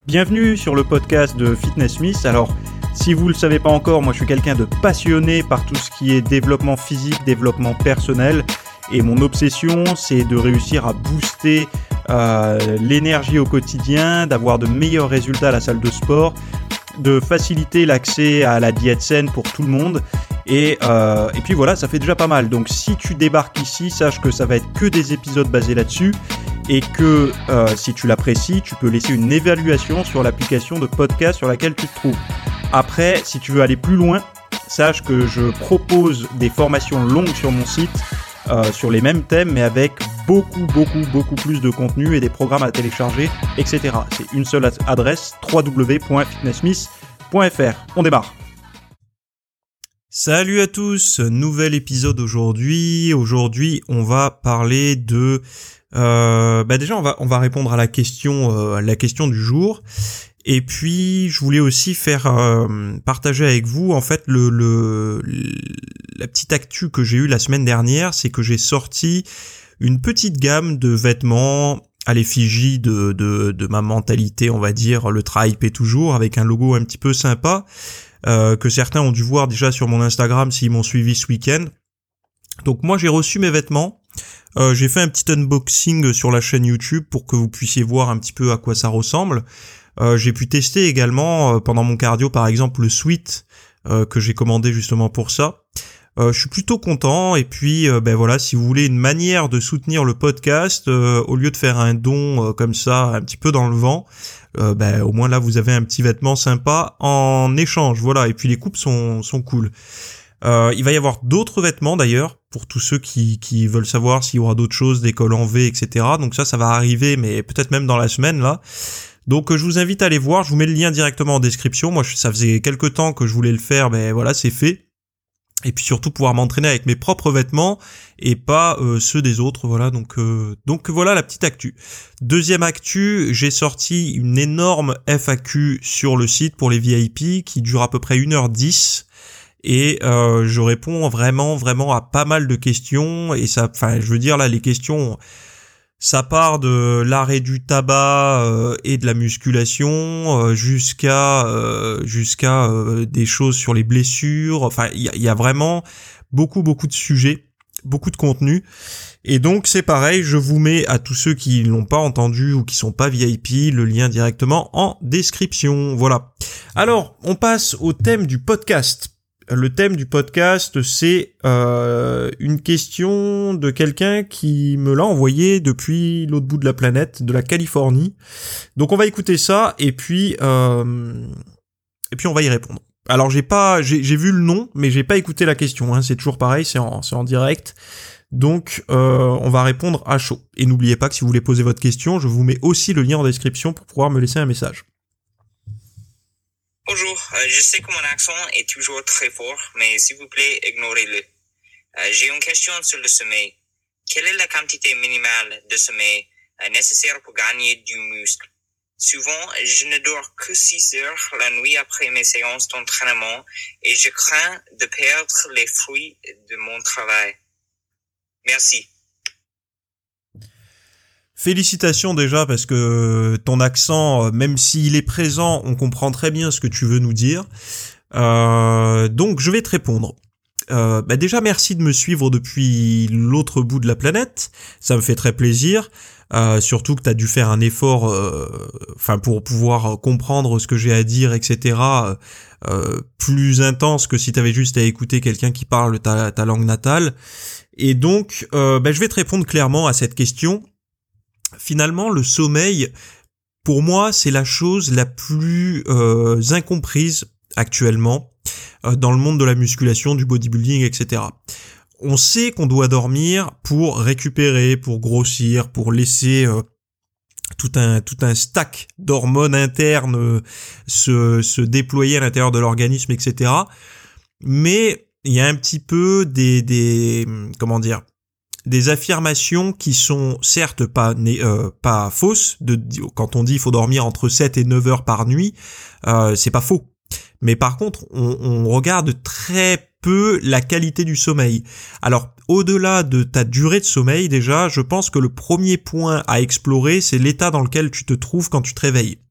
Bienvenue sur le podcast de Fitness Smith. Alors, si vous ne le savez pas encore, moi je suis quelqu'un de passionné par tout ce qui est développement physique, développement personnel. Et mon obsession, c'est de réussir à booster l'énergie au quotidien, d'avoir de meilleurs résultats à la salle de sport, de faciliter l'accès à la diète saine pour tout le monde. Et puis voilà, ça fait déjà pas mal. Donc si tu débarques ici, sache que ça va être que des épisodes basés là-dessus. Et que si tu l'apprécies, tu peux laisser une évaluation sur l'application de podcast sur laquelle tu te trouves. Après, si tu veux aller plus loin, sache que je propose des formations longues sur mon site, sur les mêmes thèmes, mais avec beaucoup plus de contenu et des programmes à télécharger, etc. C'est une seule adresse, www.fitnesssmith.fr. On démarre. Salut à tous, nouvel épisode aujourd'hui. Aujourd'hui, on va parler de... déjà, on va répondre à la question du jour. Et puis, je voulais aussi faire partager avec vous, en fait, la petite actu que j'ai eue la semaine dernière, c'est que j'ai sorti une petite gamme de vêtements à l'effigie de ma mentalité, on va dire, le try paie toujours, avec un logo un petit peu sympa, que certains ont dû voir déjà sur mon Instagram s'ils m'ont suivi ce week-end. Donc moi, j'ai reçu mes vêtements. J'ai fait un petit unboxing sur la chaîne YouTube pour que vous puissiez voir un petit peu à quoi ça ressemble. J'ai pu tester également pendant mon cardio par exemple le sweat que j'ai commandé justement pour ça. Je suis plutôt content et puis voilà, si vous voulez une manière de soutenir le podcast au lieu de faire un don comme ça un petit peu dans le vent, au moins là vous avez un petit vêtement sympa en échange, voilà, et puis les coupes sont cool. Il va y avoir d'autres vêtements d'ailleurs pour tous ceux qui veulent savoir s'il y aura d'autres choses, des cols en V, etc. Donc ça va arriver, mais peut-être même dans la semaine là. Donc je vous invite à aller voir, je vous mets le lien directement en description. Moi ça faisait quelques temps que je voulais le faire, voilà, c'est fait. Et puis surtout pouvoir m'entraîner avec mes propres vêtements et pas ceux des autres, voilà. Donc voilà la petite actu. Deuxième actu, j'ai sorti une énorme FAQ sur le site pour les VIP qui dure à peu près 1h10. Et je réponds vraiment à pas mal de questions et ça, je veux dire là les questions, ça part de l'arrêt du tabac et de la musculation jusqu'à des choses sur les blessures. Enfin il y a vraiment beaucoup de sujets, beaucoup de contenu. Et donc c'est pareil, je vous mets à tous ceux qui l'ont pas entendu ou qui sont pas VIP le lien directement en description. Voilà. Alors on passe au thème du podcast. Le thème du podcast, c'est une question de quelqu'un qui me l'a envoyé depuis l'autre bout de la planète, de la Californie. Donc on va écouter ça et puis on va y répondre. Alors j'ai vu le nom, mais j'ai pas écouté la question. Hein, c'est toujours pareil, c'est en direct. Donc on va répondre à chaud. Et n'oubliez pas que si vous voulez poser votre question, je vous mets aussi le lien en description pour pouvoir me laisser un message. Bonjour, je sais que mon accent est toujours très fort, mais s'il vous plaît, ignorez-le. J'ai une question sur le sommeil. Quelle est la quantité minimale de sommeil nécessaire pour gagner du muscle? Souvent, je ne dors que 6 heures la nuit après mes séances d'entraînement et je crains de perdre les fruits de mon travail. Merci. Félicitations déjà parce que ton accent, même s'il est présent, on comprend très bien ce que tu veux nous dire. Donc je vais te répondre. Déjà merci de me suivre depuis l'autre bout de la planète, ça me fait très plaisir. Surtout que tu as dû faire un effort pour pouvoir comprendre ce que j'ai à dire, etc. Plus intense que si tu avais juste à écouter quelqu'un qui parle ta langue natale. Et donc je vais te répondre clairement à cette question. Finalement, le sommeil, pour moi, c'est la chose la plus incomprise actuellement dans le monde de la musculation, du bodybuilding, etc. On sait qu'on doit dormir pour récupérer, pour grossir, pour laisser tout un stack d'hormones internes se déployer à l'intérieur de l'organisme, etc. Mais il y a un petit peu des affirmations qui sont certes pas fausses. Quand on dit il faut dormir entre 7 et 9 heures par nuit, c'est pas faux. Mais par contre, on regarde très peu la qualité du sommeil. Alors, au-delà de ta durée de sommeil, déjà, je pense que le premier point à explorer, c'est l'état dans lequel tu te trouves quand tu te réveilles.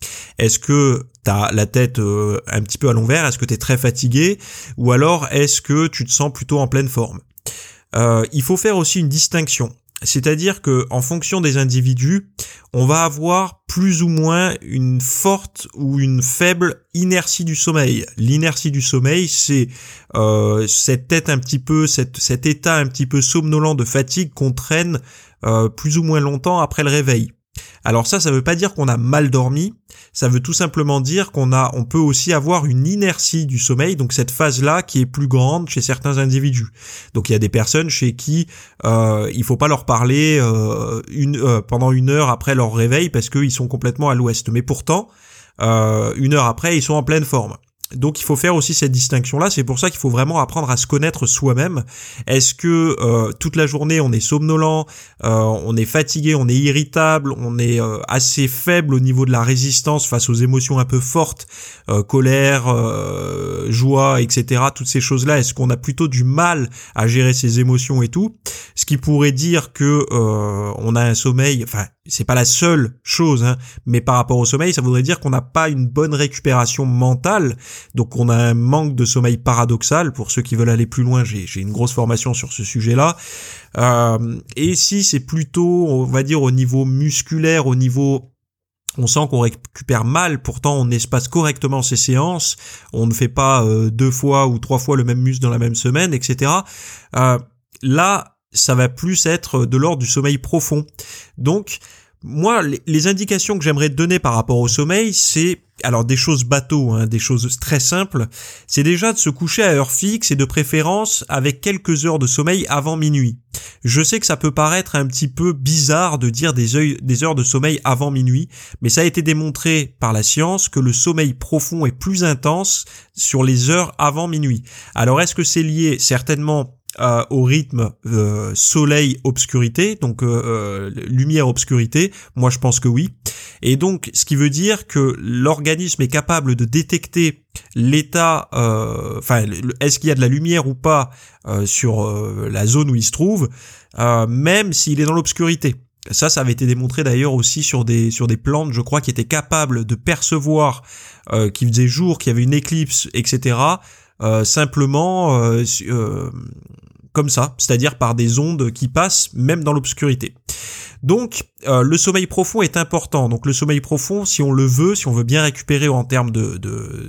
Est-ce que t'as la tête un petit peu à l'envers? Est-ce que t'es très fatigué? Ou alors est-ce que tu te sens plutôt en pleine forme? Il faut faire aussi une distinction. C'est-à-dire que en fonction des individus, on va avoir plus ou moins une forte ou une faible inertie du sommeil. L'inertie du sommeil, c'est cette tête un petit peu, cet état un petit peu somnolent de fatigue qu'on traîne plus ou moins longtemps après le réveil. Alors ça veut pas dire qu'on a mal dormi, ça veut tout simplement dire on peut aussi avoir une inertie du sommeil, donc cette phase-là qui est plus grande chez certains individus. Donc il y a des personnes chez qui il faut pas leur parler pendant 1 heure après leur réveil parce qu'ils sont complètement à l'ouest. Mais pourtant, 1 heure après, ils sont en pleine forme. Donc il faut faire aussi cette distinction-là, c'est pour ça qu'il faut vraiment apprendre à se connaître soi-même. Est-ce que toute la journée on est somnolent, on est fatigué, on est irritable, on est assez faible au niveau de la résistance face aux émotions un peu fortes, colère, joie, etc. Toutes ces choses-là, est-ce qu'on a plutôt du mal à gérer ces émotions et tout? Ce qui pourrait dire que on a un sommeil, enfin c'est pas la seule chose, hein, mais par rapport au sommeil, ça voudrait dire qu'on n'a pas une bonne récupération mentale, donc on a un manque de sommeil paradoxal. Pour ceux qui veulent aller plus loin, j'ai une grosse formation sur ce sujet-là. Et si c'est plutôt, on va dire, au niveau musculaire, au niveau... On sent qu'on récupère mal, pourtant on espace correctement ses séances, on ne fait pas 2 fois ou 3 fois le même muscle dans la même semaine, etc. Là, ça va plus être de l'ordre du sommeil profond. Donc, moi, les indications que j'aimerais te donner par rapport au sommeil, c'est, alors des choses bateaux, hein, des choses très simples, c'est déjà de se coucher à heure fixe et de préférence avec quelques heures de sommeil avant minuit. Je sais que ça peut paraître un petit peu bizarre de dire des heures de sommeil avant minuit, mais ça a été démontré par la science que le sommeil profond est plus intense sur les heures avant minuit. Alors est-ce que c'est lié? Certainement au rythme soleil-obscurité, donc lumière-obscurité, moi je pense que oui. Et donc ce qui veut dire que l'organisme est capable de détecter l'état, est-ce qu'il y a de la lumière ou pas sur la zone où il se trouve, même s'il est dans l'obscurité. Ça avait été démontré d'ailleurs aussi sur des plantes, je crois, qui étaient capables de percevoir qu'il faisait jour, qu'il y avait une éclipse, etc., simplement comme ça, c'est-à-dire par des ondes qui passent même dans l'obscurité. Donc le sommeil profond est important. Donc le sommeil profond, si on le veut, si on veut bien récupérer en termes de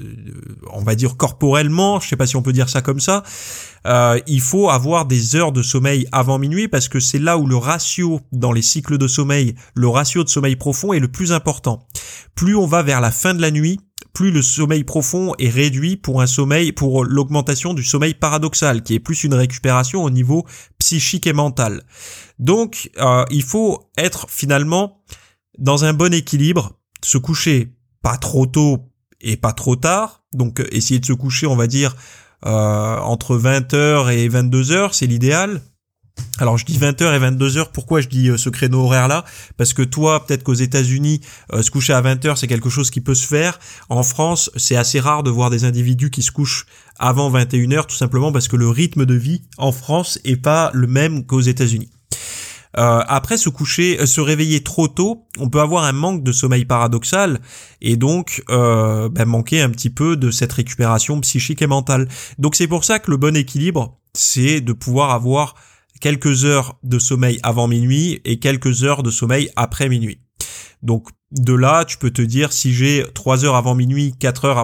on va dire corporellement, je sais pas si on peut dire ça comme ça, il faut avoir des heures de sommeil avant minuit parce que c'est là où le ratio dans les cycles de sommeil, le ratio de sommeil profond est le plus important. Plus on va vers la fin de la nuit, plus le sommeil profond est réduit pour l'augmentation du sommeil paradoxal, qui est plus une récupération au niveau psychique et mental. Donc, il faut être finalement dans un bon équilibre, se coucher pas trop tôt et pas trop tard. Donc, essayer de se coucher, on va dire, entre 20h et 22h, c'est l'idéal. Alors je dis 20h et 22h, pourquoi je dis ce créneau horaire-là? Parce que toi, peut-être qu'aux États-Unis, se coucher à 20h, c'est quelque chose qui peut se faire. En France, c'est assez rare de voir des individus qui se couchent avant 21h, tout simplement parce que le rythme de vie en France est pas le même qu'aux États-Unis. Après se réveiller trop tôt, on peut avoir un manque de sommeil paradoxal et donc manquer un petit peu de cette récupération psychique et mentale. Donc c'est pour ça que le bon équilibre, c'est de pouvoir avoir quelques heures de sommeil avant minuit et quelques heures de sommeil après minuit. Donc de là, tu peux te dire si j'ai 3 heures avant minuit,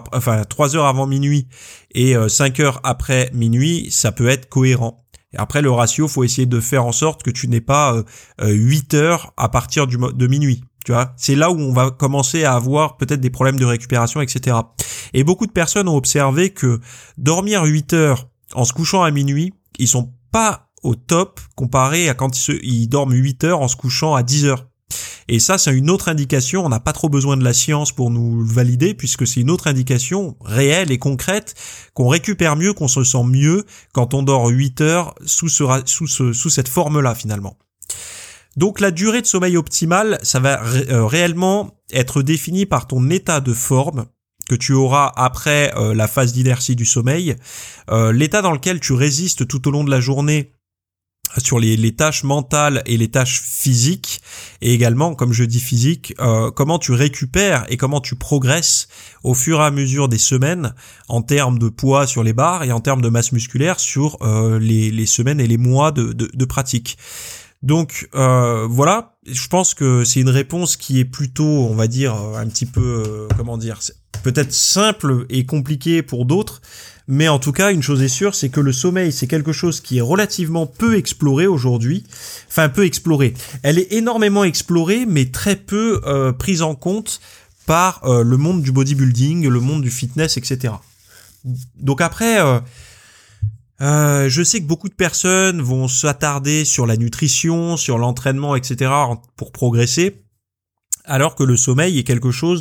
3 heures avant minuit et 5 heures après minuit, ça peut être cohérent. Et après le ratio, faut essayer de faire en sorte que tu n'aies pas 8 heures à partir de minuit. Tu vois, c'est là où on va commencer à avoir peut-être des problèmes de récupération, etc. Et beaucoup de personnes ont observé que dormir 8 heures en se couchant à minuit, ils sont pas au top comparé à quand ils dorment 8 heures en se couchant à 10 heures. Et ça, c'est une autre indication, on n'a pas trop besoin de la science pour nous valider, puisque c'est une autre indication réelle et concrète qu'on récupère mieux, qu'on se sent mieux quand on dort 8 heures sous cette forme-là finalement. Donc la durée de sommeil optimale, ça va réellement être défini par ton état de forme que tu auras après la phase d'inertie du sommeil, l'état dans lequel tu résistes tout au long de la journée sur les tâches mentales et les tâches physiques, et également, comme je dis physique, comment tu récupères et comment tu progresses au fur et à mesure des semaines en termes de poids sur les barres et en termes de masse musculaire sur les semaines et les mois de pratique. Donc voilà, je pense que c'est une réponse qui est plutôt, on va dire, un petit peu, peut-être simple et compliquée pour d'autres, mais en tout cas, une chose est sûre, c'est que le sommeil, c'est quelque chose qui est relativement peu exploré aujourd'hui. Enfin, peu exploré. Elle est énormément explorée, mais très peu prise en compte par le monde du bodybuilding, le monde du fitness, etc. Donc après, je sais que beaucoup de personnes vont s'attarder sur la nutrition, sur l'entraînement, etc. pour progresser. Alors que le sommeil est quelque chose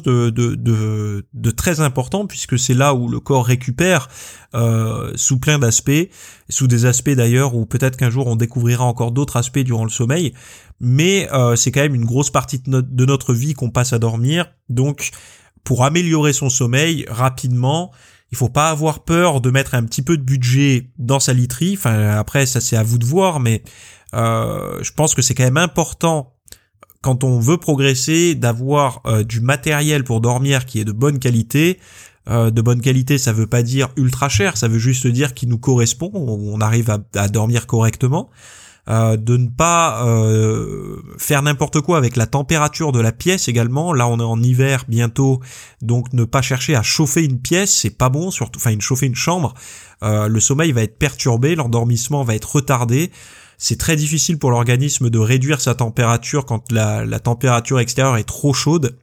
de très important, puisque c'est là où le corps récupère sous plein d'aspects, sous des aspects d'ailleurs où peut-être qu'un jour on découvrira encore d'autres aspects durant le sommeil, mais c'est quand même une grosse partie de notre vie qu'on passe à dormir. Donc pour améliorer son sommeil rapidement, il faut pas avoir peur de mettre un petit peu de budget dans sa literie. Enfin après ça c'est à vous de voir, mais je pense que c'est quand même important, quand on veut progresser, d'avoir du matériel pour dormir qui est de bonne qualité. De bonne qualité, ça veut pas dire ultra cher, ça veut juste dire qu'il nous correspond, on arrive à dormir correctement. De ne pas faire n'importe quoi avec la température de la pièce également. Là, on est en hiver bientôt, donc ne pas chercher à chauffer une pièce, c'est pas bon, surtout, chauffer une chambre. Le sommeil va être perturbé, l'endormissement va être retardé. C'est très difficile pour l'organisme de réduire sa température quand la température extérieure est trop chaude.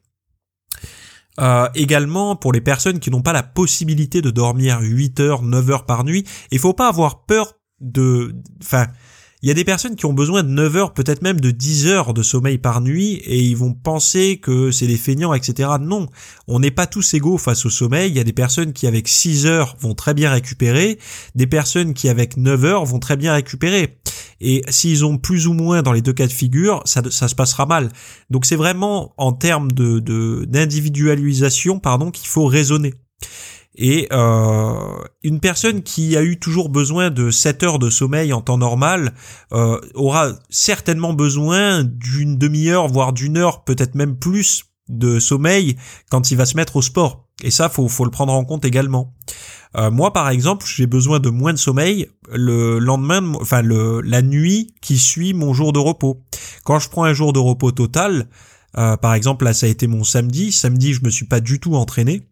Également, pour les personnes qui n'ont pas la possibilité de dormir 8 heures, 9 heures par nuit, il faut pas avoir peur il y a des personnes qui ont besoin de 9 heures, peut-être même de 10 heures de sommeil par nuit, et ils vont penser que c'est des feignants, etc. Non, on n'est pas tous égaux face au sommeil. Il y a des personnes qui avec 6 heures vont très bien récupérer, des personnes qui avec 9 heures vont très bien récupérer. Et s'ils ont plus ou moins dans les deux cas de figure, ça se passera mal. Donc c'est vraiment en termes d'individualisation, qu'il faut raisonner. Et une personne qui a eu toujours besoin de 7 heures de sommeil en temps normal aura certainement besoin d'une demi-heure, voire d'une heure, peut-être même plus de sommeil quand il va se mettre au sport. Et ça, faut le prendre en compte également. Moi, par exemple, j'ai besoin de moins de sommeil le lendemain, la nuit qui suit mon jour de repos. Quand je prends un jour de repos total, par exemple, là, ça a été mon samedi. Samedi, je me suis pas du tout entraîné.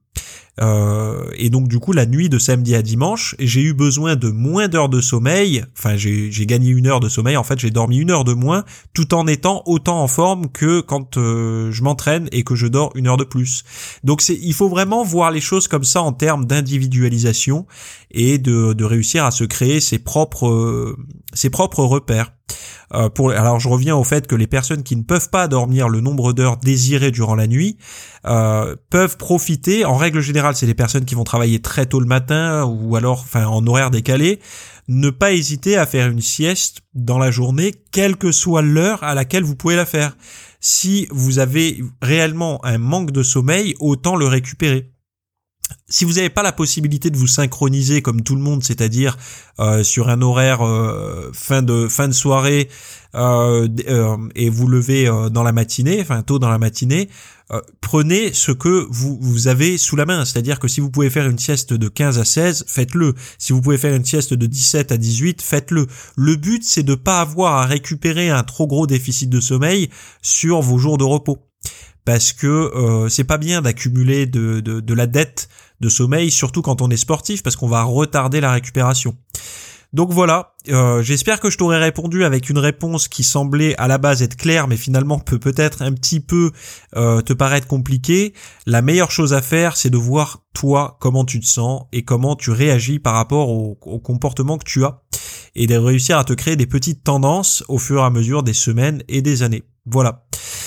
Et donc du coup la nuit de samedi à dimanche, j'ai eu besoin de moins d'heures de sommeil. J'ai gagné 1 heure de sommeil. En fait, j'ai dormi 1 heure de moins, tout en étant autant en forme que quand je m'entraîne et que je dors 1 heure de plus. Donc il faut vraiment voir les choses comme ça en termes d'individualisation et de réussir à se créer ses propres repères. Alors je reviens au fait que les personnes qui ne peuvent pas dormir le nombre d'heures désirées durant la nuit peuvent profiter. En règle générale, c'est les personnes qui vont travailler très tôt le matin ou alors en horaire décalé. Ne pas hésiter à faire une sieste dans la journée, quelle que soit l'heure à laquelle vous pouvez la faire. Si vous avez réellement un manque de sommeil, autant le récupérer. Si vous n'avez pas la possibilité de vous synchroniser comme tout le monde, c'est-à-dire sur un horaire fin de soirée et vous levez dans la matinée, tôt dans la matinée, prenez ce que vous avez sous la main. C'est-à-dire que si vous pouvez faire une sieste de 15 à 16, faites-le. Si vous pouvez faire une sieste de 17 à 18, faites-le. Le but, c'est de pas avoir à récupérer un trop gros déficit de sommeil sur vos jours de repos. Parce que c'est pas bien d'accumuler de la dette de sommeil, surtout quand on est sportif, parce qu'on va retarder la récupération. Donc voilà, j'espère que je t'aurai répondu avec une réponse qui semblait à la base être claire, mais finalement peut peut-être un petit peu te paraître compliquée. La meilleure chose à faire, c'est de voir toi comment tu te sens et comment tu réagis par rapport au comportement que tu as, et de réussir à te créer des petites tendances au fur et à mesure des semaines et des années. Voilà.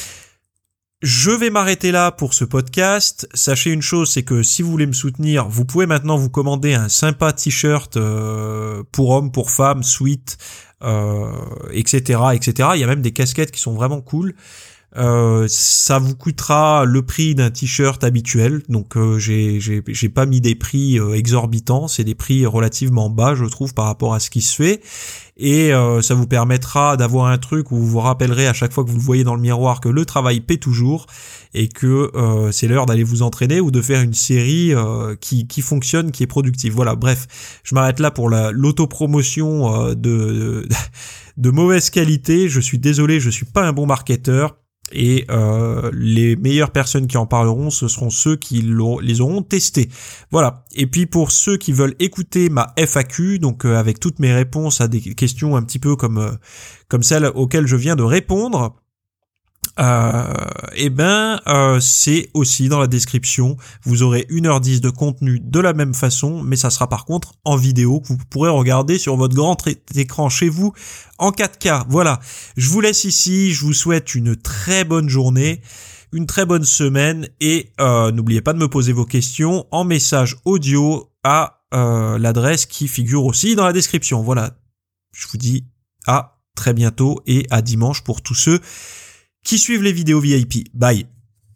Je vais m'arrêter là pour ce podcast. Sachez une chose, c'est que si vous voulez me soutenir, vous pouvez maintenant vous commander un sympa t-shirt pour hommes, pour femmes, sweat, etc., etc. Il y a même des casquettes qui sont vraiment cool. Ça vous coûtera le prix d'un t-shirt habituel, donc j'ai pas mis des prix exorbitants, c'est des prix relativement bas je trouve par rapport à ce qui se fait, et ça vous permettra d'avoir un truc où vous vous rappellerez à chaque fois que vous le voyez dans le miroir que le travail paie toujours et que c'est l'heure d'aller vous entraîner ou de faire une série qui fonctionne, qui est productive. Voilà, bref, je m'arrête là pour l'autopromotion de mauvaise qualité. Je suis désolé, je suis pas un bon marketeur. Et les meilleures personnes qui en parleront, ce seront ceux qui les auront testés. Voilà. Et puis pour ceux qui veulent écouter ma FAQ, donc avec toutes mes réponses à des questions un petit peu comme celles auxquelles je viens de répondre, c'est aussi dans la description. Vous aurez 1h10 de contenu de la même façon, mais ça sera par contre en vidéo que vous pourrez regarder sur votre grand écran chez vous en 4K. Voilà, je vous laisse ici, je vous souhaite une très bonne journée, une très bonne semaine, et n'oubliez pas de me poser vos questions en message audio à l'adresse qui figure aussi dans la description. Voilà, je vous dis à très bientôt et à dimanche pour tous ceux qui suivent les vidéos VIP. Bye.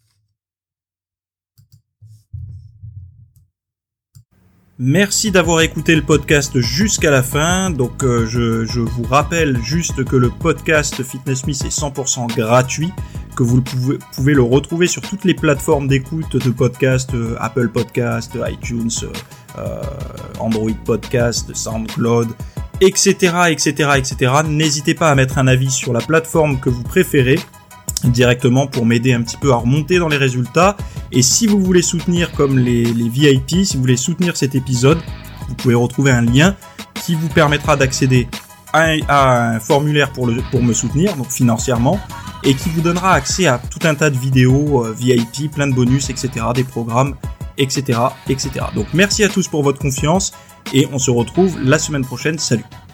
Merci d'avoir écouté le podcast jusqu'à la fin. Donc je vous rappelle juste que le podcast Fitness Smith est 100% gratuit, que vous pouvez le retrouver sur toutes les plateformes d'écoute de podcast, Apple Podcast, iTunes, Android Podcast, SoundCloud, etc., etc., etc. N'hésitez pas à mettre un avis sur la plateforme que vous préférez directement pour m'aider un petit peu à remonter dans les résultats. Et si vous voulez soutenir comme les VIP, si vous voulez soutenir cet épisode, vous pouvez retrouver un lien qui vous permettra d'accéder à un formulaire pour me soutenir, donc financièrement, et qui vous donnera accès à tout un tas de vidéos VIP, plein de bonus, etc., des programmes, etc., etc. Donc merci à tous pour votre confiance et on se retrouve la semaine prochaine. Salut.